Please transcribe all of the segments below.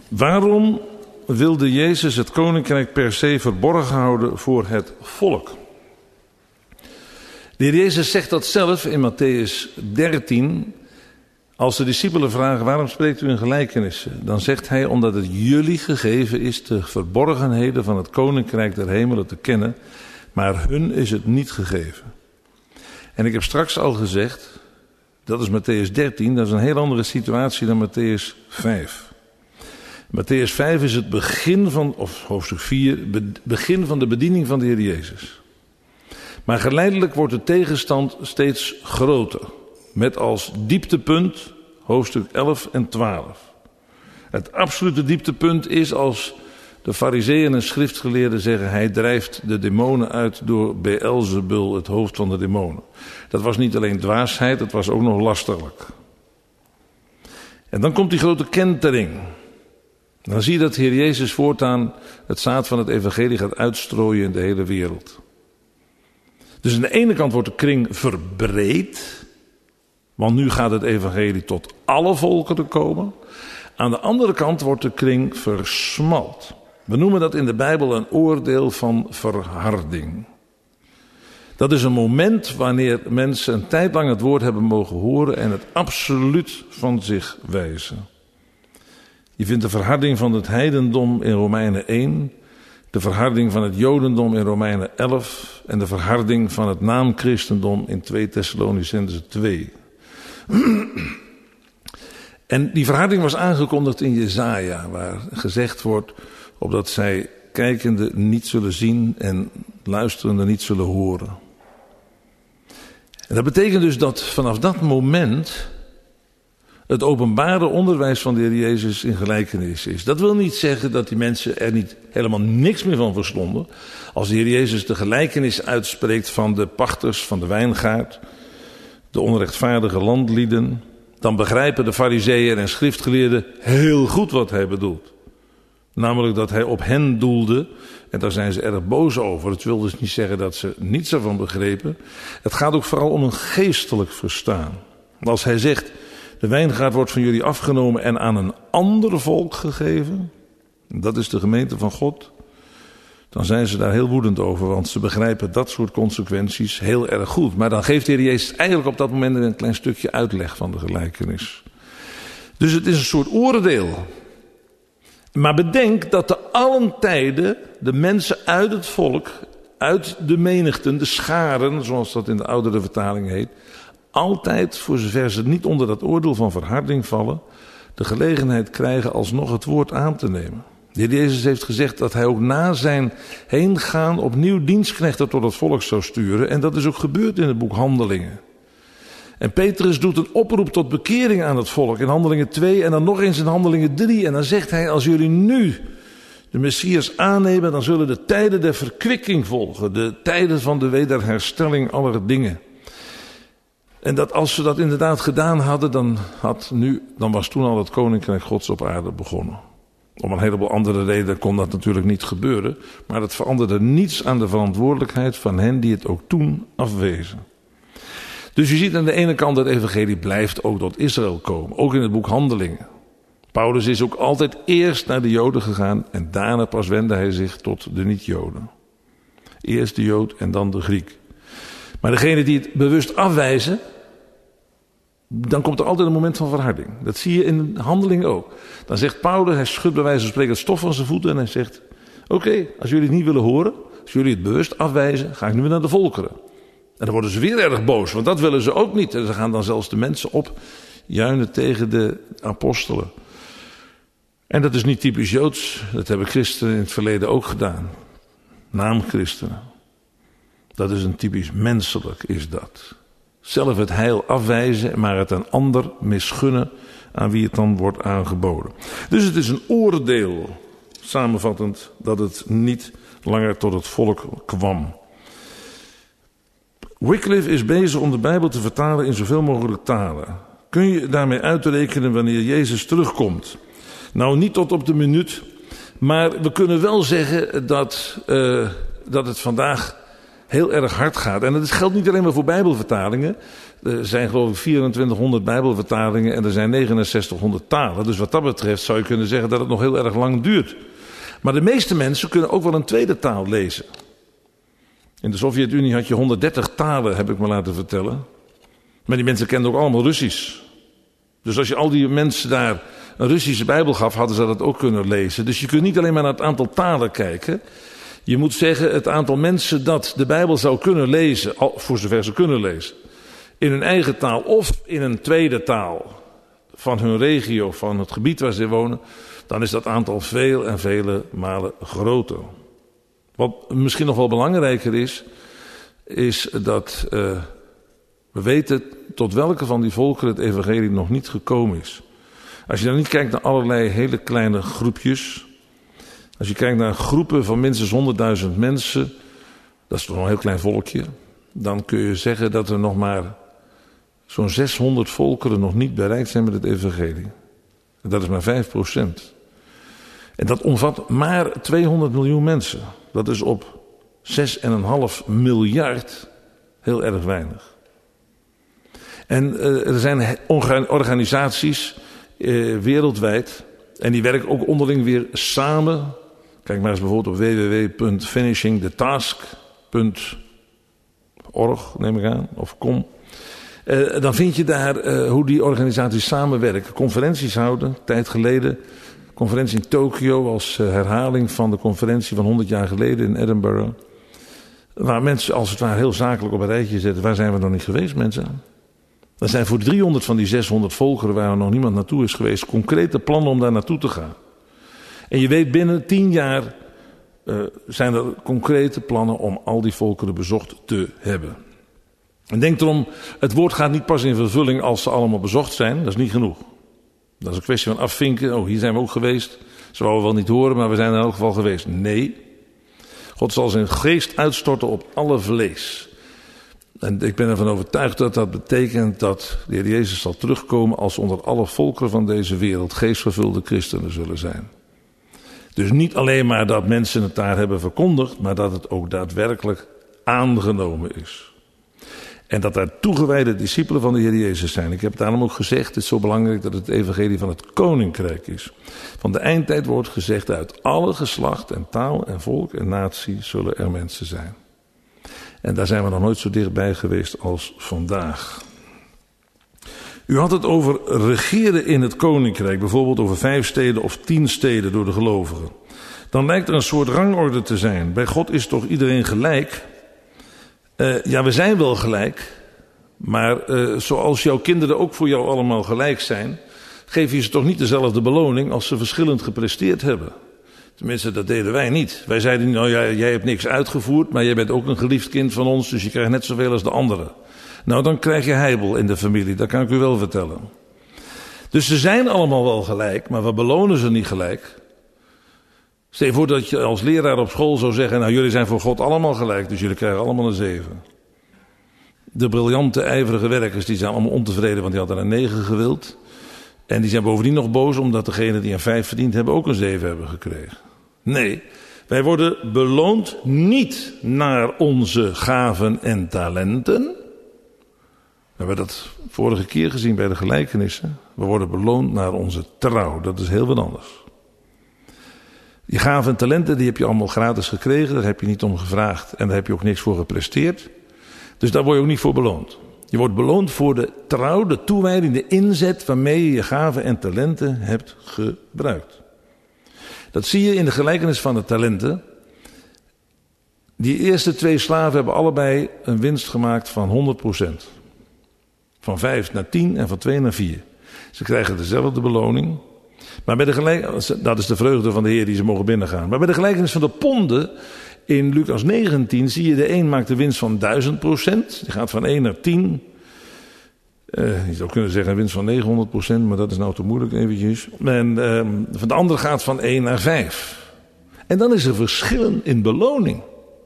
Waarom wilde Jezus het koninkrijk per se verborgen houden voor het volk? De Heer Jezus zegt dat zelf in Mattheüs 13. Als de discipelen vragen, waarom spreekt u in gelijkenissen? Dan zegt hij, omdat het jullie gegeven is de verborgenheden van het koninkrijk der hemelen te kennen, maar hun is het niet gegeven. En ik heb straks al gezegd, dat is Mattheüs 13, dat is een heel andere situatie dan Mattheüs 5. Mattheüs 5 is het begin van, of hoofdstuk 4, begin van de bediening van de Heer Jezus. Maar geleidelijk wordt de tegenstand steeds groter. Met als dieptepunt hoofdstuk 11 en 12. Het absolute dieptepunt is als de farizeeën en schriftgeleerden zeggen, hij drijft de demonen uit door Beelzebul, het hoofd van de demonen. Dat was niet alleen dwaasheid, het was ook nog lasterlijk. En dan komt die grote kentering. Dan zie je dat de Heer Jezus voortaan het zaad van het evangelie gaat uitstrooien in de hele wereld. Dus aan de ene kant wordt de kring verbreed, want nu gaat het evangelie tot alle volkeren komen. Aan de andere kant wordt de kring versmalt. We noemen dat in de Bijbel een oordeel van verharding. Dat is een moment wanneer mensen een tijd lang het woord hebben mogen horen en het absoluut van zich wijzen. Je vindt de verharding van het heidendom in Romeinen 1, de verharding van het jodendom in Romeinen 11 en de verharding van het naamchristendom in 2 Thessalonicenzen 2. En die verharding was aangekondigd in Jesaja, waar gezegd wordt, opdat zij kijkende niet zullen zien en luisterende niet zullen horen. En dat betekent dus dat vanaf dat moment het openbare onderwijs van de Heer Jezus in gelijkenis is. Dat wil niet zeggen dat die mensen er niet helemaal niks meer van verstonden. Als de Heer Jezus de gelijkenis uitspreekt van de pachters van de wijngaard, de onrechtvaardige landlieden, dan begrijpen de farizeeën en schriftgeleerden heel goed wat hij bedoelt. Namelijk dat hij op hen doelde, en daar zijn ze erg boos over. Het wil dus niet zeggen dat ze niets ervan begrepen. Het gaat ook vooral om een geestelijk verstaan. Als hij zegt, de wijngaard wordt van jullie afgenomen en aan een ander volk gegeven, dat is de gemeente van God, dan zijn ze daar heel woedend over, want ze begrijpen dat soort consequenties heel erg goed. Maar dan geeft de Heer Jezus eigenlijk op dat moment een klein stukje uitleg van de gelijkenis. Dus het is een soort oordeel. Maar bedenk dat te allen tijden de mensen uit het volk, uit de menigten, de scharen, zoals dat in de oudere vertaling heet, altijd, voor zover ze niet onder dat oordeel van verharding vallen, de gelegenheid krijgen alsnog het woord aan te nemen. De Heer Jezus heeft gezegd dat hij ook na zijn heengaan opnieuw dienstknechten tot het volk zou sturen. En dat is ook gebeurd in het boek Handelingen. En Petrus doet een oproep tot bekering aan het volk in Handelingen 2 en dan nog eens in Handelingen 3. En dan zegt hij, als jullie nu de Messias aannemen, dan zullen de tijden der verkwikking volgen. De tijden van de wederherstelling aller dingen. En dat als ze dat inderdaad gedaan hadden, dan was toen al het koninkrijk Gods op aarde begonnen. Om een heleboel andere redenen kon dat natuurlijk niet gebeuren. Maar het veranderde niets aan de verantwoordelijkheid van hen die het ook toen afwezen. Dus je ziet aan de ene kant dat het evangelie blijft ook tot Israël komen. Ook in het boek Handelingen. Paulus is ook altijd eerst naar de Joden gegaan en daarna pas wendde hij zich tot de niet-Joden. Eerst de Jood en dan de Griek. Maar degene die het bewust afwijzen, dan komt er altijd een moment van verharding. Dat zie je in Handelingen ook. Dan zegt Paulus, hij schudt bij wijze van spreken het stof van zijn voeten en hij zegt, oké, als jullie het niet willen horen, als jullie het bewust afwijzen, ga ik nu weer naar de volkeren. En dan worden ze weer erg boos, want dat willen ze ook niet. En ze gaan dan zelfs de mensen opjuinen tegen de apostelen. En dat is niet typisch Joods, dat hebben christenen in het verleden ook gedaan. Naamchristenen. Dat is een typisch menselijk, is dat. Zelf het heil afwijzen, maar het een ander misgunnen aan wie het dan wordt aangeboden. Dus het is een oordeel, samenvattend, dat het niet langer tot het volk kwam. Wycliffe is bezig om de Bijbel te vertalen in zoveel mogelijk talen. Kun je daarmee uitrekenen wanneer Jezus terugkomt? Nou, niet tot op de minuut, maar we kunnen wel zeggen dat het vandaag heel erg hard gaat. En dat geldt niet alleen maar voor Bijbelvertalingen. Er zijn geloof ik 2400 Bijbelvertalingen en er zijn 6900 talen. Dus wat dat betreft zou je kunnen zeggen dat het nog heel erg lang duurt. Maar de meeste mensen kunnen ook wel een tweede taal lezen. In de Sovjet-Unie had je 130 talen, heb ik me laten vertellen. Maar die mensen kenden ook allemaal Russisch. Dus als je al die mensen daar een Russische Bijbel gaf, hadden ze dat ook kunnen lezen. Dus je kunt niet alleen maar naar het aantal talen kijken. Je moet zeggen, het aantal mensen dat de Bijbel zou kunnen lezen, voor zover ze kunnen lezen, in hun eigen taal of in een tweede taal van hun regio, van het gebied waar ze wonen, dan is dat aantal veel en vele malen groter. Wat misschien nog wel belangrijker is dat we weten tot welke van die volkeren het evangelie nog niet gekomen is. Als je dan niet kijkt naar allerlei hele kleine groepjes, als je kijkt naar groepen van minstens 100.000 mensen, dat is toch een heel klein volkje, dan kun je zeggen dat er nog maar zo'n 600 volkeren nog niet bereikt zijn met het evangelie. En dat is maar 5%. En dat omvat maar 200 miljoen mensen. Dat is op 6,5 miljard heel erg weinig. En er zijn organisaties wereldwijd en die werken ook onderling weer samen. Kijk maar eens bijvoorbeeld op www.finishingthetask.org, neem ik aan, of com. Dan vind je daar hoe die organisaties samenwerken. Conferenties houden, een tijd geleden. Conferentie in Tokio als herhaling van de conferentie van 100 jaar geleden in Edinburgh. Waar mensen als het ware heel zakelijk op een rijtje zetten. Waar zijn we nog niet geweest, mensen? Er zijn voor 300 van die 600 volkeren waar nog niemand naartoe is geweest concrete plannen om daar naartoe te gaan. En je weet, binnen 10 jaar zijn er concrete plannen om al die volkeren bezocht te hebben. En denk erom, het woord gaat niet pas in vervulling als ze allemaal bezocht zijn. Dat is niet genoeg. Dat is een kwestie van afvinken. Oh, hier zijn we ook geweest. Ze wouden wel niet horen, maar we zijn in elk geval geweest. Nee. God zal zijn geest uitstorten op alle vlees. En ik ben ervan overtuigd dat dat betekent dat de Heer Jezus zal terugkomen als onder alle volkeren van deze wereld geestvervulde christenen zullen zijn. Dus niet alleen maar dat mensen het daar hebben verkondigd, maar dat het ook daadwerkelijk aangenomen is. En dat daar toegewijde discipelen van de Heer Jezus zijn. Ik heb daarom ook gezegd, het is zo belangrijk dat het evangelie van het koninkrijk is. Van de eindtijd wordt gezegd, uit alle geslacht en taal en volk en natie zullen er mensen zijn. En daar zijn we nog nooit zo dichtbij geweest als vandaag. U had het over regeren in het koninkrijk, bijvoorbeeld over 5 steden of 10 steden door de gelovigen. Dan lijkt er een soort rangorde te zijn. Bij God is toch iedereen gelijk? Ja, we zijn wel gelijk, maar zoals jouw kinderen ook voor jou allemaal gelijk zijn, geef je ze toch niet dezelfde beloning als ze verschillend gepresteerd hebben. Tenminste, dat deden wij niet. Wij zeiden, nou ja, jij hebt niks uitgevoerd, maar jij bent ook een geliefd kind van ons, dus je krijgt net zoveel als de anderen. Nou, dan krijg je heibel in de familie, dat kan ik u wel vertellen. Dus ze zijn allemaal wel gelijk, maar we belonen ze niet gelijk. Stel je voor dat je als leraar op school zou zeggen, nou jullie zijn voor God allemaal gelijk, dus jullie krijgen allemaal een 7. De briljante, ijverige werkers, die zijn allemaal ontevreden, want die hadden een 9 gewild. En die zijn bovendien nog boos, omdat degenen die een 5 verdiend hebben ook een 7 hebben gekregen. Nee, wij worden beloond niet naar onze gaven en talenten. We hebben dat vorige keer gezien bij de gelijkenissen. We worden beloond naar onze trouw, dat is heel wat anders. Die gaven en talenten, die heb je allemaal gratis gekregen. Daar heb je niet om gevraagd en daar heb je ook niks voor gepresteerd. Dus daar word je ook niet voor beloond. Je wordt beloond voor de trouw, de toewijding, de inzet waarmee je je gaven en talenten hebt gebruikt. Dat zie je in de gelijkenis van de talenten. Die eerste 2 slaven hebben allebei een winst gemaakt van 100%. Van 5 naar 10 en van 2 naar 4. Ze krijgen dezelfde beloning. Maar bij dat is de vreugde van de Heer die ze mogen binnengaan. Maar bij de gelijkenis van de ponden in Lucas 19 zie je de een maakt de winst van 1000%. Die gaat van 1 naar 10. Je zou kunnen zeggen een winst van 900%, maar dat is nou te moeilijk eventjes. En van de andere gaat van 1 naar 5. En dan is er verschillen in beloning.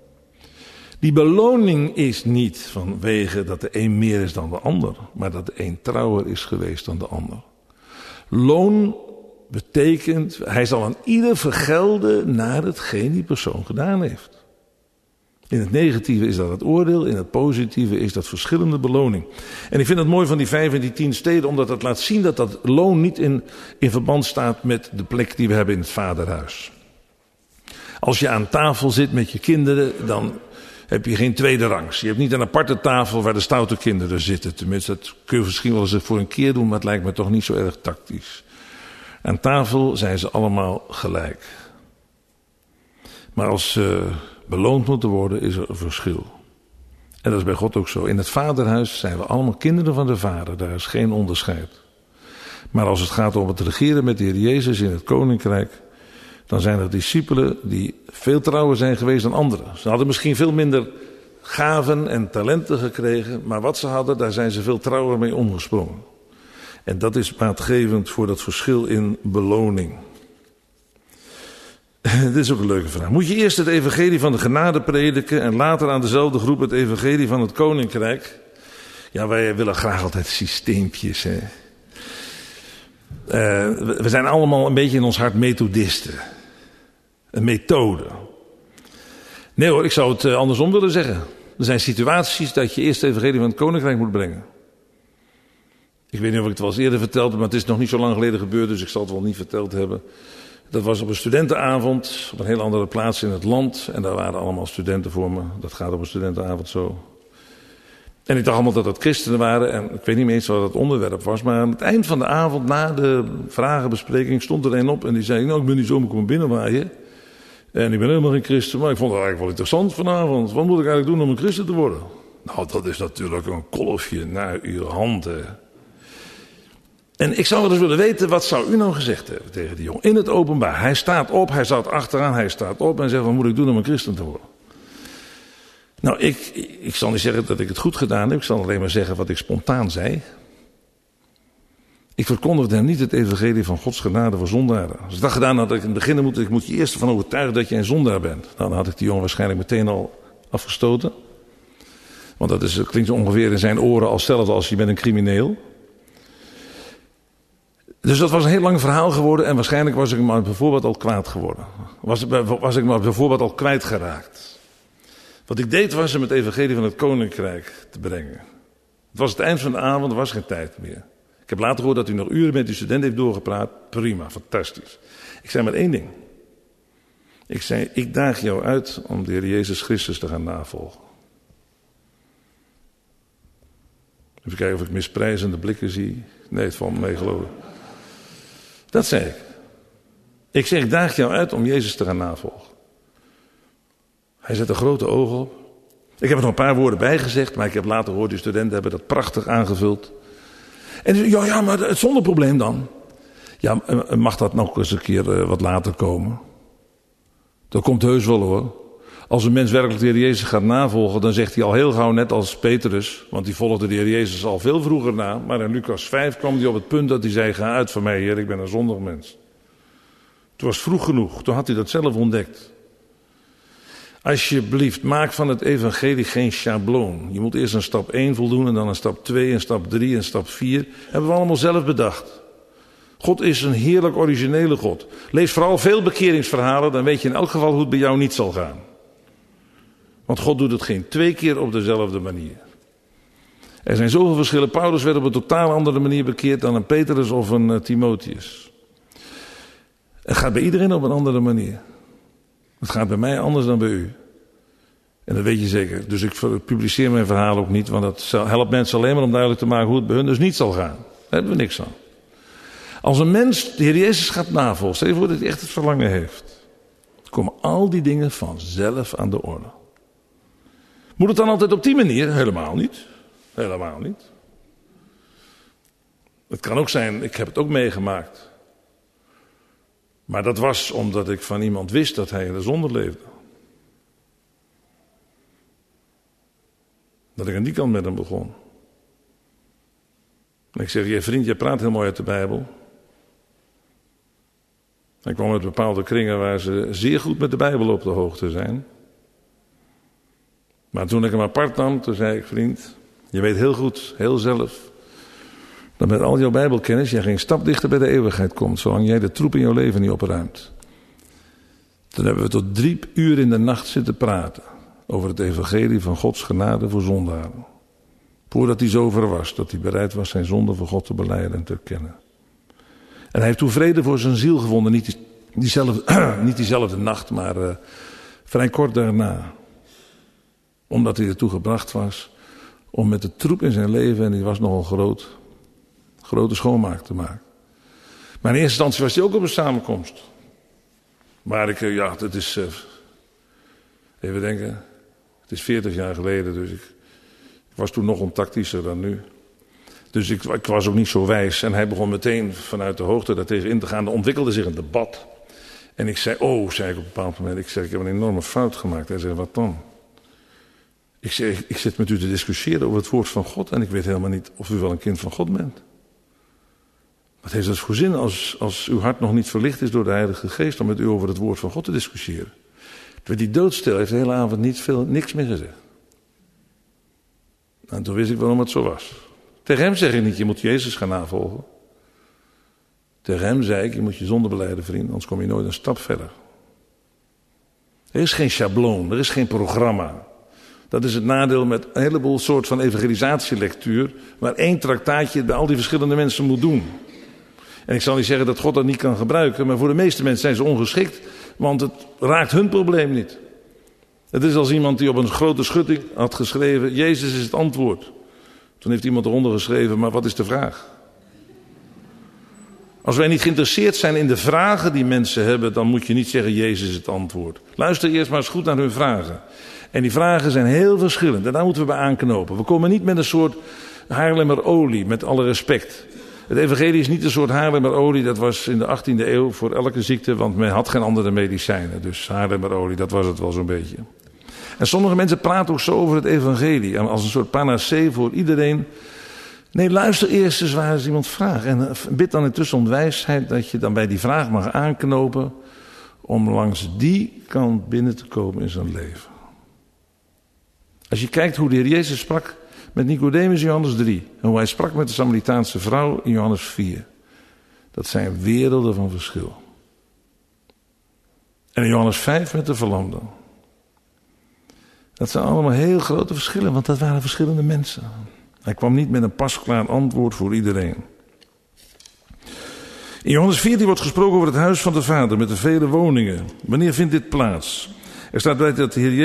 Die beloning is niet vanwege dat de een meer is dan de ander, maar dat de een trouwer is geweest dan de ander. Loon betekent, hij zal aan ieder vergelden naar hetgeen die persoon gedaan heeft. In het negatieve is dat het oordeel, in het positieve is dat verschillende beloning. En ik vind het mooi van die 5 en die 10 steden, omdat het laat zien dat dat loon niet in verband staat met de plek die we hebben in het vaderhuis. Als je aan tafel zit met je kinderen, dan heb je geen tweede rangs. Je hebt niet een aparte tafel waar de stoute kinderen zitten. Tenminste, dat kun je misschien wel eens voor een keer doen, maar het lijkt me toch niet zo erg tactisch. Aan tafel zijn ze allemaal gelijk. Maar als ze beloond moeten worden, is er een verschil. En dat is bij God ook zo. In het vaderhuis zijn we allemaal kinderen van de Vader. Daar is geen onderscheid. Maar als het gaat om het regeren met de Heer Jezus in het koninkrijk, dan zijn er discipelen die veel trouwer zijn geweest dan anderen. Ze hadden misschien veel minder gaven en talenten gekregen, maar wat ze hadden, daar zijn ze veel trouwer mee omgesprongen. En dat is maatgevend voor dat verschil in beloning. Dit is ook een leuke vraag. Moet je eerst het evangelie van de genade prediken en later aan dezelfde groep het evangelie van het koninkrijk? Ja, wij willen graag altijd systeempjes. Hè? We zijn allemaal een beetje in ons hart methodisten. Een methode. Nee hoor, ik zou het andersom willen zeggen. Er zijn situaties dat je eerst het evangelie van het koninkrijk moet brengen. Ik weet niet of ik het wel eens eerder verteld heb, maar het is nog niet zo lang geleden gebeurd, dus ik zal het wel niet verteld hebben. Dat was op een studentenavond, op een heel andere plaats in het land. En daar waren allemaal studenten voor me. Dat gaat op een studentenavond zo. En ik dacht allemaal dat het christenen waren. En ik weet niet meer eens wat het onderwerp was. Maar aan het eind van de avond, na de vragenbespreking, stond er een op. En die zei, nou, ik ben niet zomaar komen binnenwaaien. En ik ben helemaal geen christen. Maar ik vond het eigenlijk wel interessant vanavond. Wat moet ik eigenlijk doen om een christen te worden? Nou, dat is natuurlijk een kolfje naar uw handen. En ik zou wel eens willen weten, wat zou u nou gezegd hebben tegen die jongen? In het openbaar. Hij staat op, hij zat achteraan, hij staat op en zegt, wat moet ik doen om een christen te worden? Nou, ik zal niet zeggen dat ik het goed gedaan heb. Ik zal alleen maar zeggen wat ik spontaan zei. Ik verkondigde hem niet het evangelie van Gods genade voor zondaren. Als ik dat gedaan had, ik in het begin ik moet je eerst ervan overtuigen dat je een zondaar bent. Nou, dan had ik die jongen waarschijnlijk meteen al afgestoten. Want dat klinkt ongeveer in zijn oren als hetzelfde als je bent een crimineel. Dus dat was een heel lang verhaal geworden en waarschijnlijk was ik maar bijvoorbeeld al kwaad geworden. Was ik maar bijvoorbeeld al kwijtgeraakt. Wat ik deed was hem het evangelie van het koninkrijk te brengen. Het was het eind van de avond, er was geen tijd meer. Ik heb later gehoord dat u nog uren met uw student heeft doorgepraat. Prima, fantastisch. Ik zei maar één ding. Ik zei, ik daag jou uit om de Heer Jezus Christus te gaan navolgen. Even kijken of ik misprijzende blikken zie. Nee, het valt me mee, geloof ik. Dat zei ik. Ik zeg, ik daag jou uit om Jezus te gaan navolgen. Hij zette grote ogen op. Ik heb er nog een paar woorden bij gezegd, maar ik heb later gehoord, die studenten hebben dat prachtig aangevuld. En die zei, ja, maar het zonder probleem dan. Ja, mag dat nog eens een keer wat later komen? Dat komt heus wel hoor. Als een mens werkelijk de Heer Jezus gaat navolgen, dan zegt hij al heel gauw net als Petrus, want die volgde de Heer Jezus al veel vroeger na. Maar in Lucas 5 kwam hij op het punt dat hij zei, ga uit van mij Heer, ik ben een zondig mens. Het was vroeg genoeg, toen had hij dat zelf ontdekt. Alsjeblieft, maak van het evangelie geen schabloon. Je moet eerst een stap 1 voldoen en dan een stap 2, een stap 3 en stap 4. Hebben we allemaal zelf bedacht. God is een heerlijk originele God. Lees vooral veel bekeringsverhalen, dan weet je in elk geval hoe het bij jou niet zal gaan. Want God doet het geen 2 keer op dezelfde manier. Er zijn zoveel verschillen. Paulus werd op een totaal andere manier bekeerd dan een Petrus of een Timotheus. Het gaat bij iedereen op een andere manier. Het gaat bij mij anders dan bij u. En dat weet je zeker. Dus ik publiceer mijn verhaal ook niet, want dat helpt mensen alleen maar om duidelijk te maken hoe het bij hun dus niet zal gaan. Daar hebben we niks aan. Als een mens de Heer Jezus gaat navolgen, stel je voor dat hij echt het verlangen heeft, komen al die dingen vanzelf aan de orde. Moet het dan altijd op die manier? Helemaal niet. Helemaal niet. Het kan ook zijn, ik heb het ook meegemaakt. Maar dat was omdat ik van iemand wist dat hij in de zonde leefde. Dat ik aan die kant met hem begon. En ik zeg, vriend, je praat heel mooi uit de Bijbel. Hij kwam uit bepaalde kringen waar ze zeer goed met de Bijbel op de hoogte zijn. Maar toen ik hem apart nam, toen zei ik, vriend, je weet heel goed, heel zelf, dat met al jouw Bijbelkennis jij geen stap dichter bij de eeuwigheid komt, zolang jij de troep in jouw leven niet opruimt. Toen hebben we tot 3 uur in de nacht zitten praten over het evangelie van Gods genade voor zondaren. Voordat hij zover was, dat hij bereid was zijn zonde voor God te belijden en te erkennen. En hij heeft toen vrede voor zijn ziel gevonden, niet diezelfde nacht, maar vrij kort daarna. Omdat hij ertoe gebracht was om met de troep in zijn leven, en die was nogal grote schoonmaak te maken. Maar in eerste instantie was hij ook op een samenkomst. Maar het is, even denken, het is 40 jaar geleden, dus ik was toen nog ontaktischer dan nu. Dus ik was ook niet zo wijs. En hij begon meteen vanuit de hoogte daartegen in te gaan. Er ontwikkelde zich een debat. En ik zei, zei ik op een bepaald moment. Ik heb een enorme fout gemaakt. Hij zei, wat dan? Ik zei, ik zit met u te discussiëren over het woord van God. En ik weet helemaal niet of u wel een kind van God bent. Wat heeft dat voor zin als uw hart nog niet verlicht is door de Heilige Geest om met u over het woord van God te discussiëren? Toen werd hij doodstil, heeft de hele avond niks meer gezegd. En toen wist ik waarom het zo was. Tegen hem zeg ik niet, je moet Jezus gaan navolgen. Tegen hem zei ik, je moet je zonde belijden, vriend, anders kom je nooit een stap verder. Er is geen schabloon, er is geen programma. Dat is het nadeel met een heleboel soort van evangelisatielectuur, waar één traktaatje het bij al die verschillende mensen moet doen. En ik zal niet zeggen dat God dat niet kan gebruiken, maar voor de meeste mensen zijn ze ongeschikt, want het raakt hun probleem niet. Het is als iemand die op een grote schutting had geschreven, Jezus is het antwoord. Toen heeft iemand eronder geschreven, maar wat is de vraag? Als wij niet geïnteresseerd zijn in de vragen die mensen hebben, dan moet je niet zeggen, Jezus is het antwoord. Luister eerst maar eens goed naar hun vragen. En die vragen zijn heel verschillend en daar moeten we bij aanknopen. We komen niet met een soort Haarlemmerolie, met alle respect. Het evangelie is niet een soort Haarlemmerolie, dat was in de 18e eeuw voor elke ziekte, want men had geen andere medicijnen. Dus Haarlemmerolie, dat was het wel zo'n beetje. En sommige mensen praten ook zo over het evangelie, als een soort panacee voor iedereen. Nee, luister eerst eens waar eens iemand vraagt. En bid dan intussen om wijsheid dat je dan bij die vraag mag aanknopen om langs die kant binnen te komen in zijn leven. Als je kijkt hoe de Heer Jezus sprak met Nicodemus in Johannes 3. En hoe hij sprak met de Samaritaanse vrouw in Johannes 4. Dat zijn werelden van verschil. En in Johannes 5 met de verlamde. Dat zijn allemaal heel grote verschillen, want dat waren verschillende mensen. Hij kwam niet met een pasklaar antwoord voor iedereen. In Johannes 14 wordt gesproken over het huis van de Vader met de vele woningen. Wanneer vindt dit plaats? Er staat bij dat de Heer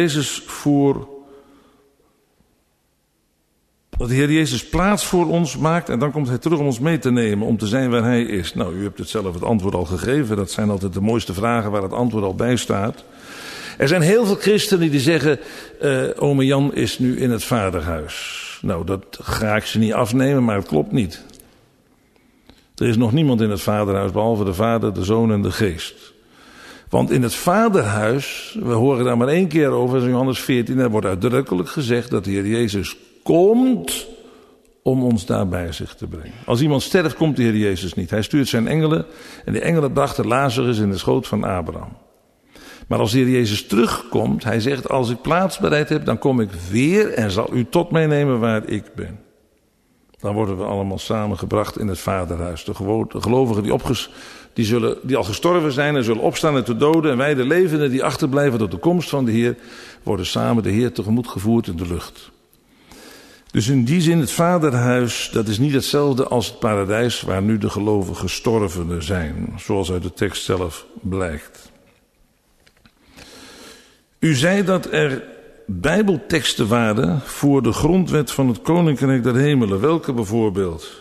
Jezus plaats voor ons maakt en dan komt hij terug om ons mee te nemen, om te zijn waar hij is. Nou, u hebt het zelf het antwoord al gegeven. Dat zijn altijd de mooiste vragen waar het antwoord al bij staat. Er zijn heel veel christenen die zeggen, ome Jan is nu in het vaderhuis. Nou, dat ga ik ze niet afnemen, maar het klopt niet. Er is nog niemand in het vaderhuis, behalve de Vader, de Zoon en de Geest. Want in het vaderhuis, we horen daar maar 1 keer over, in Johannes 14, daar wordt uitdrukkelijk gezegd dat de Heer Jezus komt om ons daar bij zich te brengen. Als iemand sterft, komt de Heer Jezus niet. Hij stuurt zijn engelen en die engelen brachten Lazarus in de schoot van Abraham. Maar als de Heer Jezus terugkomt, hij zegt, als ik plaats bereid heb, dan kom ik weer en zal u tot mij nemen waar ik ben. Dan worden we allemaal samengebracht in het vaderhuis. De gelovigen die al gestorven zijn en zullen opstaan uit de doden. En wij de levenden die achterblijven tot de komst van de Heer, worden samen de Heer tegemoet gevoerd in de lucht. Dus in die zin, het vaderhuis, dat is niet hetzelfde als het paradijs waar nu de gelovige gestorvenen zijn. Zoals uit de tekst zelf blijkt. U zei dat er bijbelteksten waren voor de grondwet van het Koninkrijk der Hemelen. Welke bijvoorbeeld?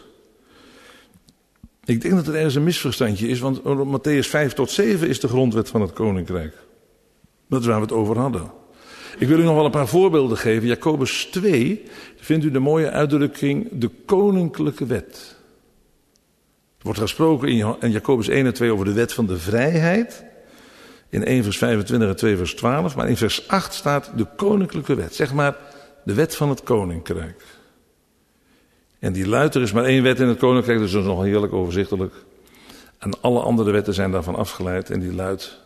Ik denk dat er ergens een misverstandje is, want Mattheüs 5 tot 7 is de grondwet van het Koninkrijk. Dat is waar we het over hadden. Ik wil u nog wel een paar voorbeelden geven. Jacobus 2 vindt u de mooie uitdrukking de koninklijke wet. Er wordt gesproken in Jacobus 1 en 2 over de wet van de vrijheid. In 1 vers 25 en 2 vers 12. Maar in vers 8 staat de koninklijke wet. Zeg maar de wet van het koninkrijk. En die luidt, er is maar 1 wet in het koninkrijk. Dus dat is nog heerlijk overzichtelijk. En alle andere wetten zijn daarvan afgeleid. En die luidt,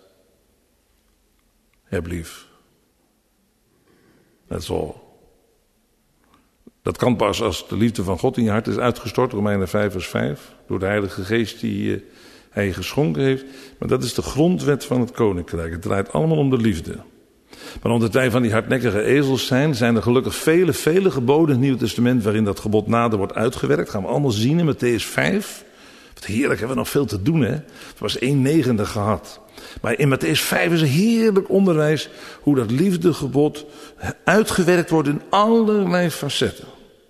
heb lief. That's all. Dat kan pas als de liefde van God in je hart is uitgestort. Romeinen 5 vers 5. Door de Heilige Geest die hij geschonken heeft. Maar dat is de grondwet van het koninkrijk. Het draait allemaal om de liefde. Maar omdat wij van die hardnekkige ezels zijn er gelukkig vele geboden in het Nieuwe Testament waarin dat gebod nader wordt uitgewerkt. Dat gaan we allemaal zien in Mattheüs 5. Wat heerlijk, hebben we nog veel te doen, hè? Het was 1/9 gehad. Maar in Mattheüs 5 is een heerlijk onderwijs hoe dat liefdegebod uitgewerkt wordt in allerlei facetten.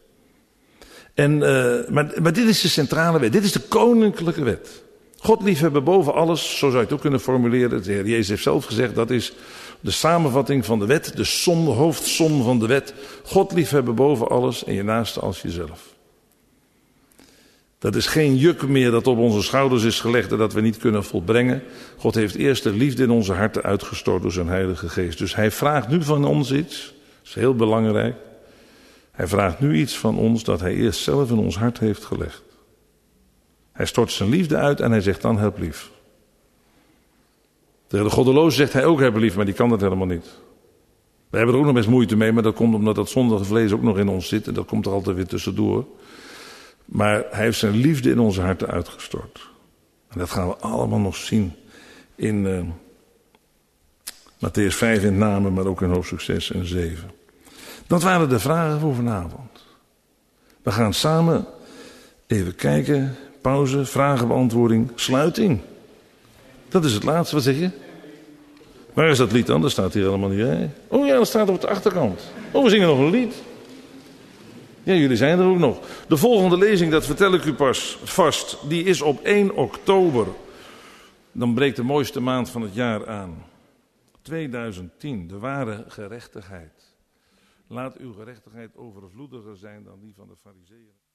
Maar dit is de centrale wet, dit is de koninklijke wet. God liefhebben boven alles, zo zou je het ook kunnen formuleren. De Heer Jezus heeft zelf gezegd, dat is de samenvatting van de wet, de hoofdsom van de wet. God liefhebben boven alles en je naaste als jezelf. Dat is geen juk meer dat op onze schouders is gelegd en dat we niet kunnen volbrengen. God heeft eerst de liefde in onze harten uitgestort door zijn Heilige Geest. Dus hij vraagt nu van ons iets, dat is heel belangrijk. Hij vraagt nu iets van ons dat hij eerst zelf in ons hart heeft gelegd. Hij stort zijn liefde uit en hij zegt dan heb lief. Tegen de goddeloze zegt hij ook heb lief, maar die kan dat helemaal niet. We hebben er ook nog best moeite mee, maar dat komt omdat dat zondige vlees ook nog in ons zit. En dat komt er altijd weer tussendoor. Maar hij heeft zijn liefde in onze harten uitgestort. En dat gaan we allemaal nog zien in Mattheüs 5 in name, maar ook in hoofdstuk 6 en 7. Dat waren de vragen voor vanavond. We gaan samen even kijken, pauze, vragenbeantwoording, sluiting. Dat is het laatste, wat zeg je? Waar is dat lied dan? Dat staat hier helemaal niet bij. Oh ja, dat staat op de achterkant. Oh, we zingen nog een lied. Ja, jullie zijn er ook nog. De volgende lezing, dat vertel ik u pas vast, die is op 1 oktober. Dan breekt de mooiste maand van het jaar aan. 2010, de ware gerechtigheid. Laat uw gerechtigheid overvloediger zijn dan die van de Farizeeën.